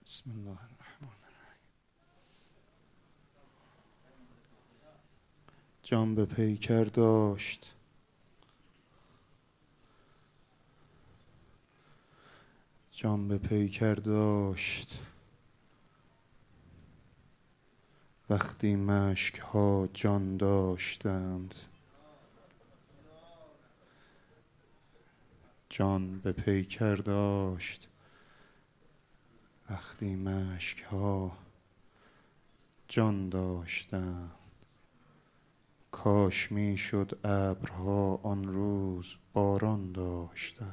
بسم الله الرحمن الرحیم. جان به پیکر داشت جان به پیکر داشت وقتی مشک ها جان داشتند. جان به پیکر داشت وقتی مشک ها جان داشتند. کاش می شد ابرها آن روز باران داشتند.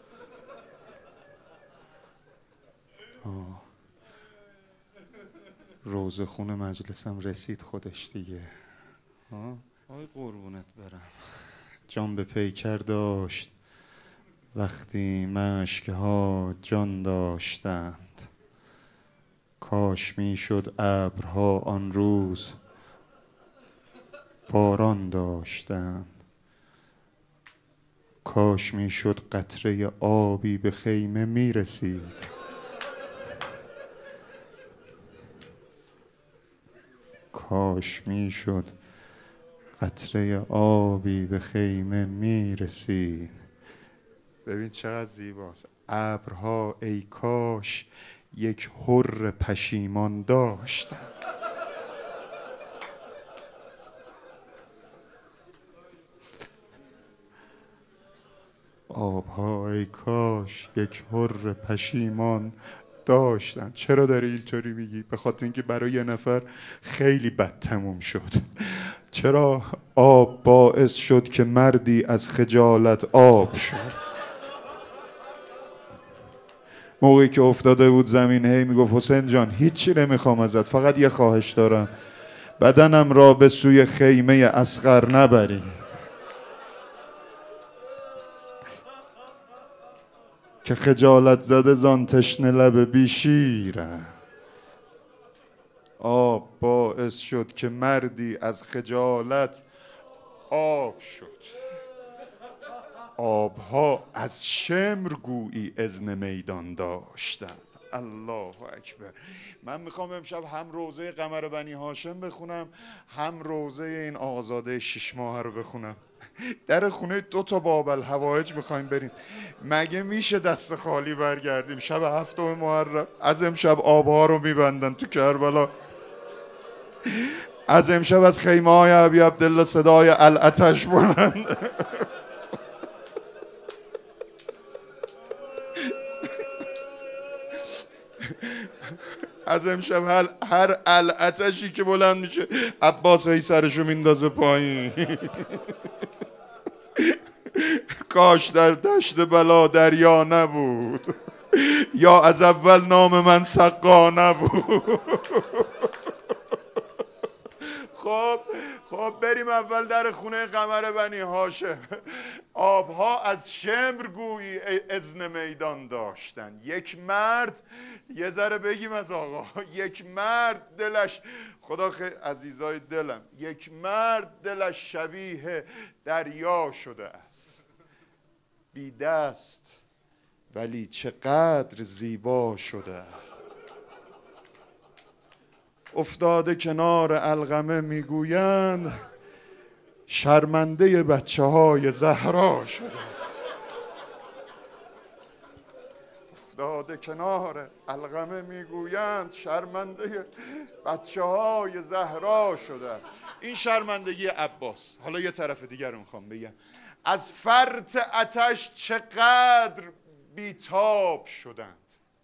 روزه خون مجلسم رسید خودش دیگه. آی قربونت برم. جان به پیکر داشت وقتی مشک ها جان داشتند. کاش می شد ابرها آن روز باران داشتند. کاش می شد قطره آبی به خیمه می رسید. کاش می شد قطره آبی به خیمه می رسید. ببین چقدر زیباست. ابرها ای کاش یک حر پشیمان داشتند. آبها ای کاش یک حر پشیمان داشتن. چرا داری اینطوری میگی؟ به خاطر اینکه برای یه نفر خیلی بد تموم شد. چرا آب باعث شد که مردی از خجالت آب شد. موقعی که افتاده بود زمین هی میگفت حسین جان هیچی نمیخوام ازت، فقط یه خواهش دارم، بدنم را به سوی خیمه اصغر نبری که خجالت زده زان تشنه لب بی شیره. آب باعث شد که مردی از خجالت آب شد. آبها از شمر گویی اذن میدان داشتند. الله اکبر. من میخوام امشب هم روزه قمر بنی هاشم بخونم، هم روزه این آقازاده 6 ماهه رو بخونم. در خونه 2 تا باب الحوائج میخوایم بریم. مگه میشه دست خالی برگردیم؟ شب 7 محرم از امشب آبها رو میبندن تو کربلا. از امشب از خیمه های ابی عبدالله صدای العطش بلند. از امشب هر العطشی که بلند میشه عباس هی سرشو میندازه پایین. کاش در دشت بلا دریا نبود، یا از اول نام من سقا نبود. خب بریم اول در خونه قمر بنی هاشم. آبها از شمر گویی اذن میدان داشتن. یک مرد، یه ذره بگیم از آقا، یک مرد دلش، خدا خیلی عزیزای دلم، یک مرد دلش شبیه دریا شده است، بی دست ولی چقدر زیبا شده است. افتاده کنار علقمه میگویند شرمنده بچه های زهرا شده. افتاده کنار علقمه میگویند شرمنده بچه های زهرا شده. این شرمندگی عباس. حالا یه طرف دیگر رو میخوام بگم. از فرط آتش چقدر بیتاب شدند.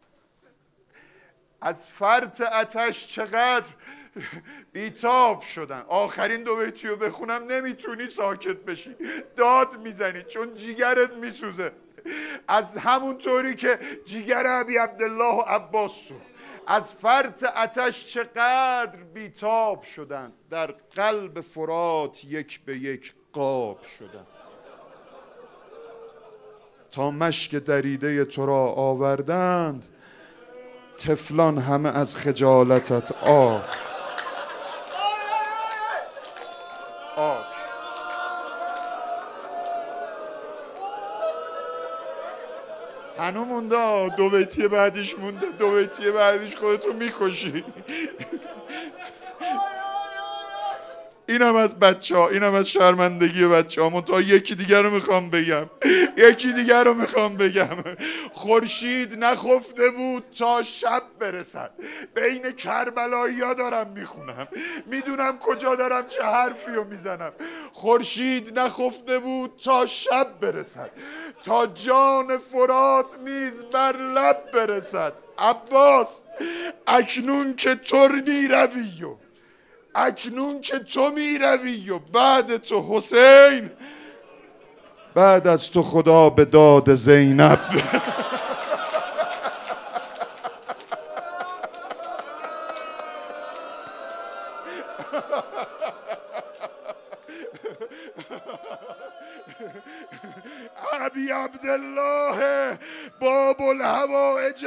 از فرط آتش چقدر بیتاب شدن. آخرین 2 بیتی رو بخونم نمیتونی ساکت بشی، داد میزنی چون جیگرت میسوزه. از همون طوری که جیگر ابی عبدالله و عباس سوخت. از فرط آتش چقدر بیتاب شدن، در قلب فرات یک به یک قاب شدن. تا مشک دریده تو را آوردند، طفلان همه از خجالتت آب شد. هنومون مونده، دو بیتی بعدش مونده، دو بیتی بعدش خودتو میکشی. اینم از بچه ها، اینم از شرمندگی بچه ها. منتها یکی دیگر رو میخوام بگم، خورشید نخفته بود تا شب برسد. بین کربلایی ها دارم میخونم، میدونم کجا دارم چه حرفی رو میزنم. خورشید نخفته بود تا شب برسد، تا جان فرات نیز بر لب برسد. عباس اکنون که تو میروی و بعد تو حسین، بعد از تو خدا به داد زینب. ابی عبدالله باب الحوائج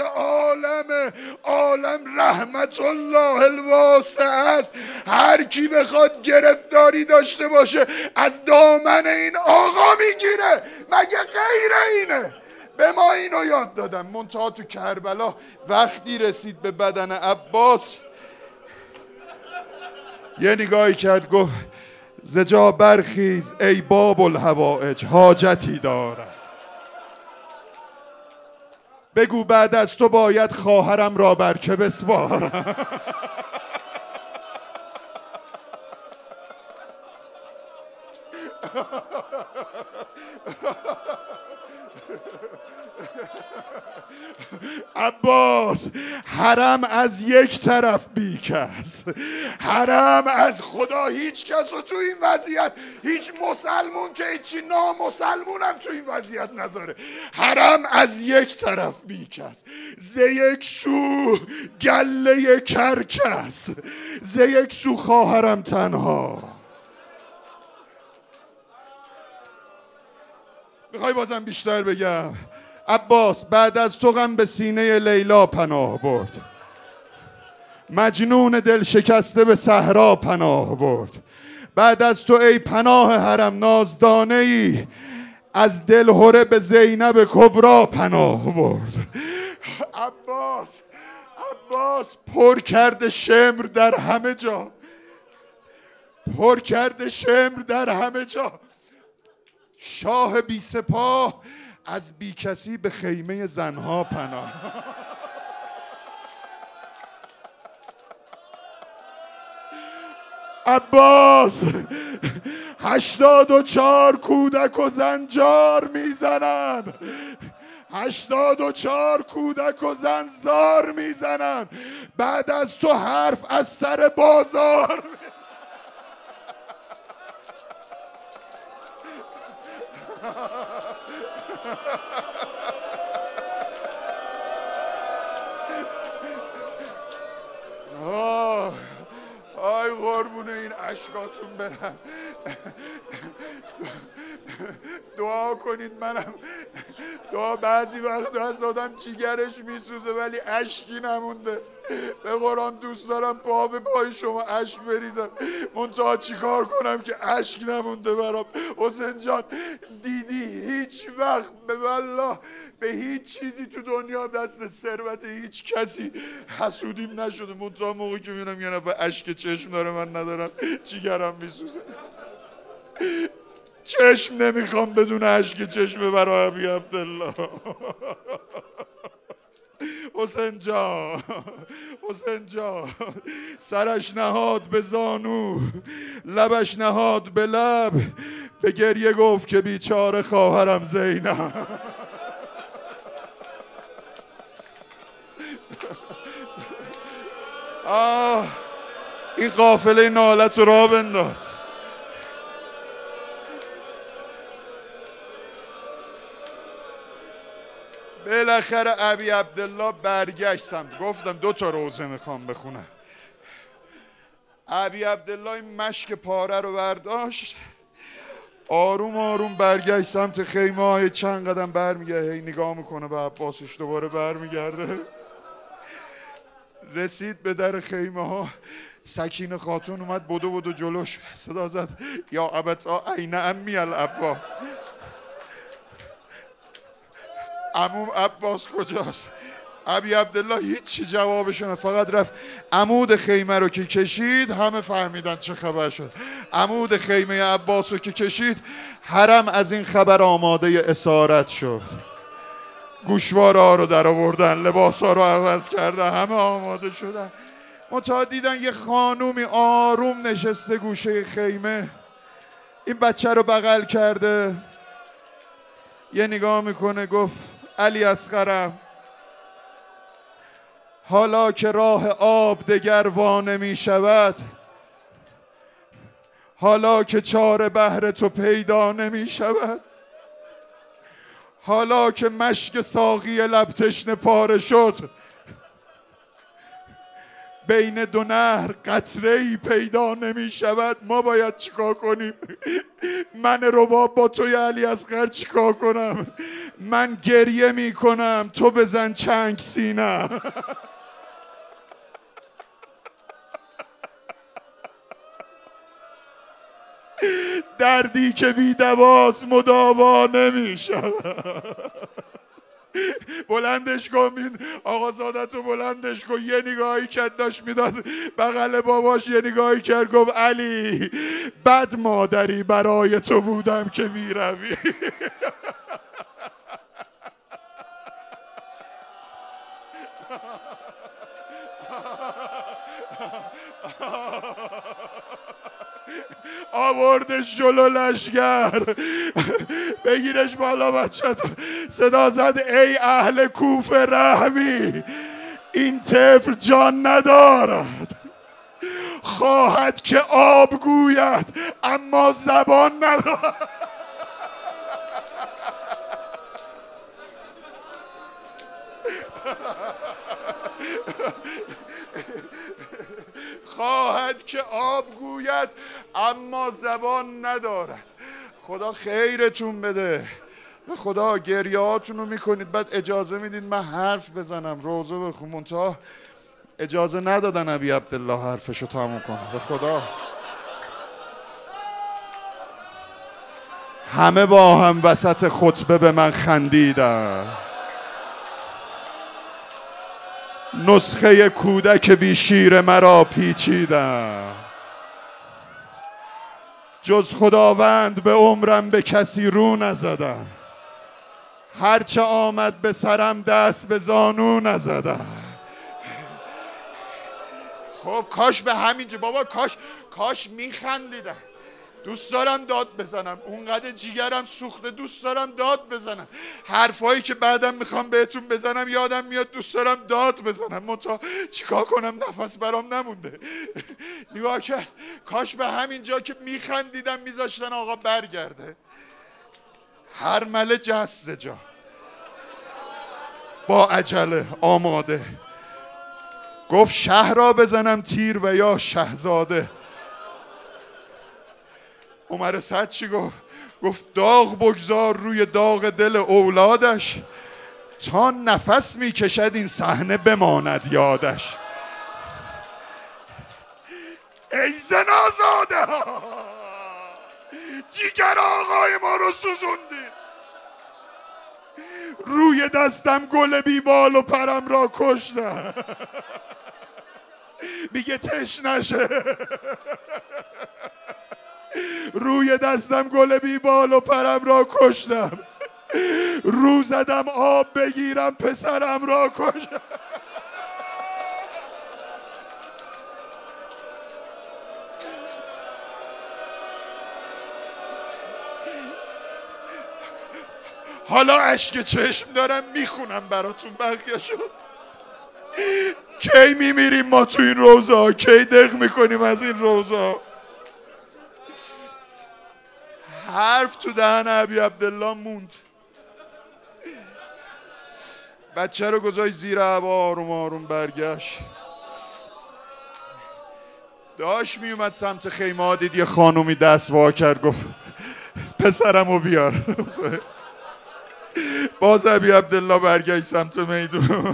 عالم رحمت الله الواسع است. هر کی بخواد گرفتاری داشته باشه از دامن این آقا میگیره، مگه غیر اینه؟ به ما اینو یاد دادن. منتها تو کربلا وقتی رسید به بدن عباس یه نگاهی کرد، گفت زجا برخیز ای باب الحوائج، حاجتی دارم. بگو بعد از تو باید خواهرم را بر که بسپارم. عباس حرم از یک طرف بیکس، حرم از خدا هیچ کس رو تو این وضعیت، هیچ مسلمون که هیچی نامسلمونم تو این وضعیت نذاره. حرم از یک طرف بیکس، ز یک سو گله کرکس، ز یک سو خواهرم تنها. میخوای بازم بیشتر بگم؟ عباس بعد از تو غم به سینه لیلا پناه برد، مجنون دل شکسته به صحرا پناه برد. بعد از تو ای پناه حرم نازدانه ای، از دل هره به زینب کبرا پناه برد. عباس پر کرده شمر در همه جا، پر کرده شمر در همه جا. شاه بی سپاه از بی کسی به خیمه زنها پناه. عباس 84 کودک و زن جار میزنن، 84 کودک و زن زار میزنن. بعد از تو حرف از سر بازار. آی قربون این اشکاتون برم. دعا کنید منم دعا. بعضی وقت از آدم جیگرش میسوزه ولی اشکی نمونده. به قرآن دوست دارم پا به پای شما اشک بریزم، منتها چی کار کنم که اشک نمونده برام. حسین جان دیدی هیچ وقت به والله به هیچ چیزی تو دنیا دست ثروت هیچ کسی حسودیم نشده، منتها موقعی که میبینم یه نفر اشک چشم داره من ندارم جیگرم میسوزه. چشم نمیخوام بدون اشک چشم برای ابی عبدالله. حسین جان سرش نهاد به زانو، لبش نهاد به لب، به گریه گفت که بیچاره خواهرم زینب. این قافله نالت رو راه بنداز. بالاخره ابی عبدالله برگشت سمت، گفتم 2 تا روزه میخوام بخونم. ابی عبدالله این مشک پاره رو برداشت، آروم آروم برگشت سمت خیمه های. چند قدم برمیگرده، هی نگاه میکنه به عباسش، دوباره برمیگرده. رسید به در خیمه ها، سکینه خاتون اومد بدو جلوش، صدا زد یا ابتا عین امی العباس. عموم عباس کجاست؟ ابی عبدالله هیچی جوابشونه، فقط رفت عمود خیمه رو که کشید همه فهمیدن چه خبر شد. عمود خیمه عباس رو که کشید حرم از این خبر آماده اسارت شد. گوشواره ها رو در آوردن، لباس ها رو عوض کردن، همه آماده شدن. منتها دیدن یه خانومی آروم نشسته گوشه خیمه، این بچه رو بغل کرده، یه نگاه میکنه، گفت علی اصغرم، حالا که راه آب دگر وا نمی شود، حالا که چاره بهر تو پیدا نمی شود، حالا که مشک ساقی لب تشنه پاره شد، بین دو نهر قطره‌ای پیدا نمی شود، ما باید چیکار کنیم؟ من رباب با توی علی اصغر چیکار کنم؟ من گریه می کنم، تو بزن چنگ سینم. دردی که بی دواست مداوا نمی شود. بلندش کن، آقا زادتو بلندش کن. یه نگاهی کرد داشت میداد بغل باباش، یه نگاهی کرد گفت علی بد مادری برای تو بودم که میروی. آوردش جلو لشگر، بگیرش بالا بچه، صدا زد ای اهل کوفه رحمی، این طفل جان ندارد، خواهد که آب گوید اما زبان ندارد. خواهد که آب گوید اما زبان ندارد. خدا خیرتون بده، به خدا گریهاتون رو میکنید، بعد اجازه میدید من حرف بزنم، روزه بخون، منتها اجازه ندادن ابی عبدالله حرفشو تموم کنه. به خدا همه با هم وسط خطبه به من خندیدن. نسخه کودک بی شیر مرا پیچیدن، جز خداوند به عمرم به کسی رو نزدم، هرچه آمد به سرم دست به زانو نزدم. خب کاش به همینجا بابا، کاش میخندیدم. دوست دارم داد بزنم، اونقدر جیگرم سوخته، دوست دارم داد بزنم. حرفایی که بعدم میخوام بهتون بزنم یادم میاد دوست دارم داد بزنم، منتها چیکار کنم نفس برام نمونده. نگاه کرد، کاش به همین جا که میخندیدم میذاشتن آقا برگرده. هر مله جست جا، با عجله آماده، گفت شهر را بزنم تیر و یا شهزاده. عمر سعد چی گفت؟ گفت داغ بگذار روی داغ دل اولادش، تا نفس میکشد این صحنه بماند یادش. ای زنازاده ها، جیگر آقای ما رو سوزوندی، روی دستم گل بی بال و پرم را کشتم. میگه تشنشه، روی دستم گل بی بال و پرم را کشتم، رو زدم آب بگیرم پسرم را کشتم. حالا اشک چشم دارم میخونم براتون بقیه شد. کی میمیریم ما تو این روزا؟ کی دق میکنیم از این روزا؟ حرف تو دهن ابی عبدالله موند. بچه رو گذاشت زیر هوا، آروم آروم برگشت. داشت میومد سمت خیمه ها، دید یه خانومی دست وا کرد، گفت پسرمو بیار. باز ابی عبدالله برگشت سمت میدون.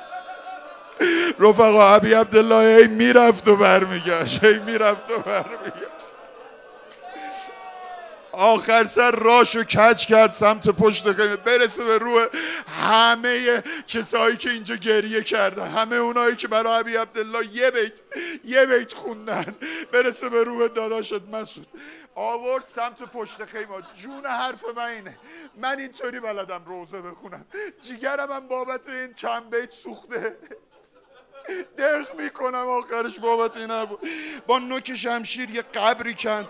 رفقا ابی عبدالله هی میرفت و برمیگشت، هی میرفت و برمیگشت. آخر سر راشو کج کرد سمت پشت خیمه برسه به روح همه کسایی که اینجا گریه کردن، همه اونایی که برای ابی عبدالله یه بیت خوندن، برسه به روح داداشت مسعود. آورد سمت پشت خیمه. جون حرف من اینه، من اینطوری بلدم روزه بخونم، جیگرم هم بابت این چند بیت سوخته، دق میکنم آخرش بابت این حرف. با نوک شمشیر یه قبری کند.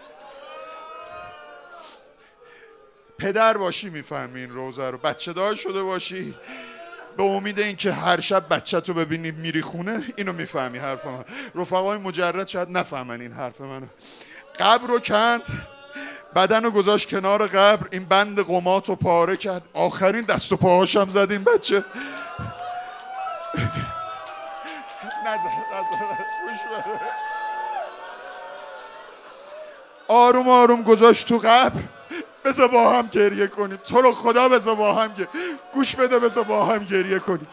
پدر باشی میفهمی این روزه رو، بچه دار شده باشی به امید اینکه هر شب بچه تو ببینی میری خونه، اینو میفهمی حرف من. رفقای مجرد شاید نفهمن این حرف منو. قبر رو کند، بدن رو گذاشت کنار قبر، این بند قمات رو پاره کرد، آخرین دست و پاهاشم زد این بچه. آروم آروم گذاشت تو قبر. بذار با هم گریه کنیم، تو رو خدا بذار با هم گوش بده، بذار با هم گریه کنیم.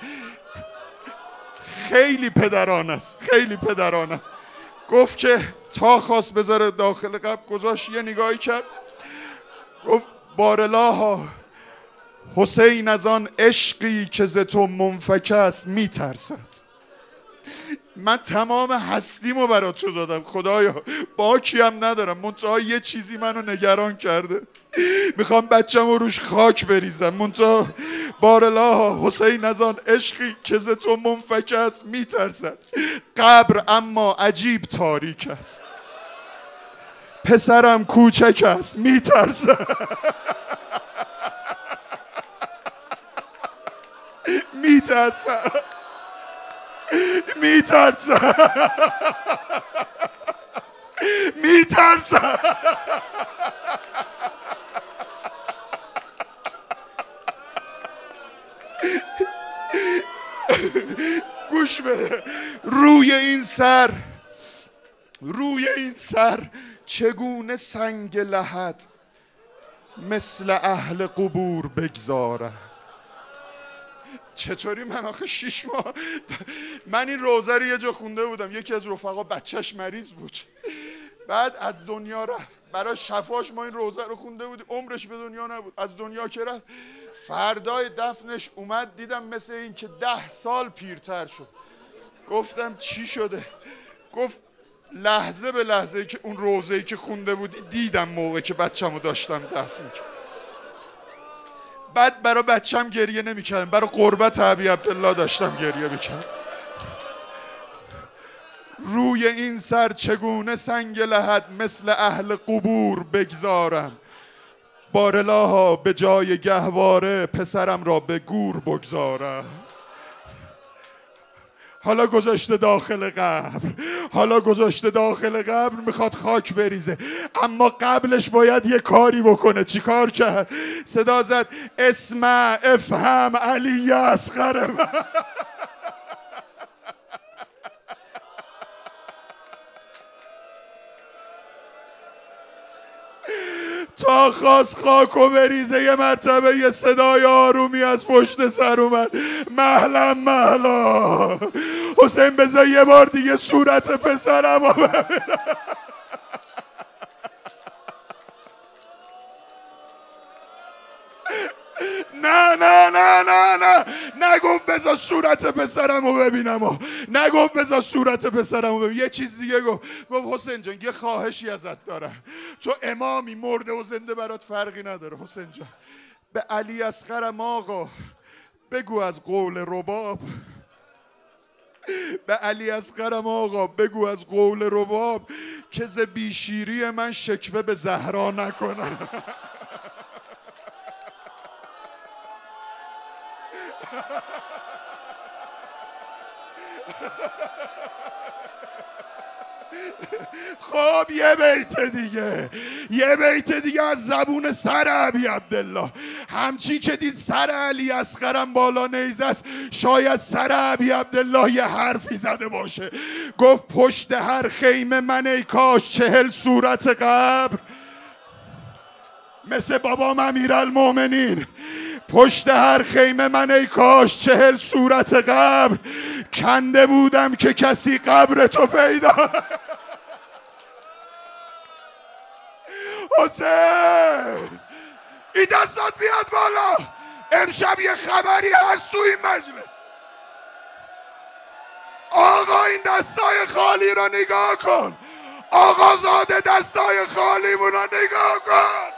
خیلی پدرانه است، خیلی پدرانه است. گفت که تا خواست بذاره داخل قبر، گذاشت یه نگاهی کرد، گفت بارالله حسین از آن عشقی که ز تو منفک است میترسد. من تمام هستیمو برات تو دادم خدایا، باکی هم ندارم، منتها یه چیزی منو نگران کرده، میخوام بچه‌مو روش خاک بریزم، منتها بارالله حسین از آن عشقی که ز تو منفک است میترسد. قبر اما عجیب تاریک است، پسرم کوچک است میترسد. میترسد، میترسد، میترسد. گوش بده، روی این سر چگونه سنگ لحد مثل اهل قبور بگذارم. چطوری من آخه 6 ماه من این روزه رو یه جا خونده بودم، یکی از رفقا بچهش مریض بود، بعد از دنیا رفت، برای شفاش ما این روزه رو خونده بودیم، عمرش به دنیا نبود، از دنیا که رفت فردای دفنش اومد، دیدم مثل این که 10 سال پیرتر شد. گفتم چی شده؟ گفت لحظه به لحظه که اون روزه‌ای که خونده بودی دیدم موقعی که بچه‌مو داشتم دفن می‌کردم. بعد برای بچه‌م گریه نمی‌کردم، برای قربت ابی عبدالله داشتم گریه می‌کردم. روی این سر چگونه سنگ لحد مثل اهل قبور بگذارم. بارالله به جای گهواره پسرم را به گور بگذارم. حالا گذاشته داخل قبر، میخواد خاک بریزه، اما قبلش باید یه کاری بکنه. چی کار کرد؟ صدا زد اسمع افهم علی اصغر من. تا خواست خاکو بریزه، یه مرتبه یه صدای آرومی از پشت سر اومد، مهلا مهلا حسین بذار یه بار دیگه صورت پسرم رو ببینم. نه نگفت بذار صورت پسرم رو ببینم، نگفت بذار صورت پسرم رو ببینم. یه چیز دیگه گفت حسین جان یه خواهشی ازت دارم، تو امامی، مرده و زنده برات فرقی نداره. حسین جان به علی اصغرم آقا بگو از قول رباب، به علی اصغرم آقا بگو از قول رباب که ز بیشیری من شکوه به زهرا نکنم. خب یه بیت دیگه از زبون سر ابی عبدالله. همچی که دید سر علی اصغرم بالا نیزه است، شاید سر ابی عبدالله یه حرفی زده باشه. گفت پشت هر خیمه من ای کاش 40 صورت قبر مثل بابام امیرالمومنین. پشت هر خیمه من ای کاش 40 صورت قبر کنده بودم که کسی قبر تو پیدا. حسین این دستات بیاد بالا. امشب یه خبری هست تو این مجلس. آقا این دستای خالی رو نگاه کن. آقا زاده دستای خالیمون رو نگاه کن.